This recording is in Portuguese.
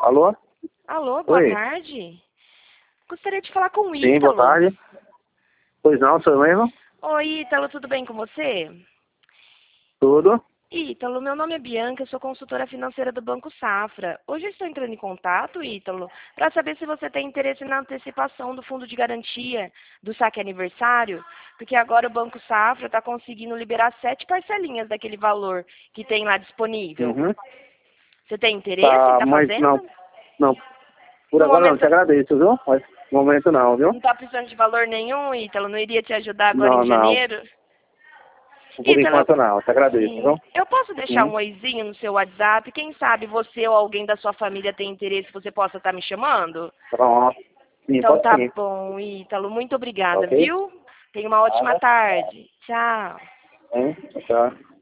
Alô? Alô, boa Oi. tarde. Gostaria de falar com o Sim, boa Ítalo. tarde. Pois não, sou eu mesmo? Oi, Ítalo, tudo bem com você? Tudo? Ítalo, meu nome é Bianca, eu sou consultora financeira do Banco Safra. Hoje eu estou entrando em contato, Ítalo, para saber se você tem interesse na antecipação do fundo de garantia do saque aniversário, porque agora o Banco Safra está conseguindo liberar 7 parcelinhas daquele valor que tem lá disponível. Uhum. Você tem interesse em Tá, estar mas fazendo? não. Por No agora não, momento, te agradeço, viu? Mas no momento não, viu? não está precisando de valor nenhum, Ítalo, não iria te ajudar agora Não, em não. janeiro? Por Ítalo, enquanto não, te agradeço, sim. viu? Eu posso deixar Uhum. um oizinho no seu WhatsApp? Quem sabe você ou alguém da sua família tem interesse, você possa estar me chamando? Pronto. Sim, Então pode tá sim. bom, Ítalo. Muito Tá obrigada, ok? viu? Tenha uma ótima Nada. tarde. Tchau. Hein? Tchau.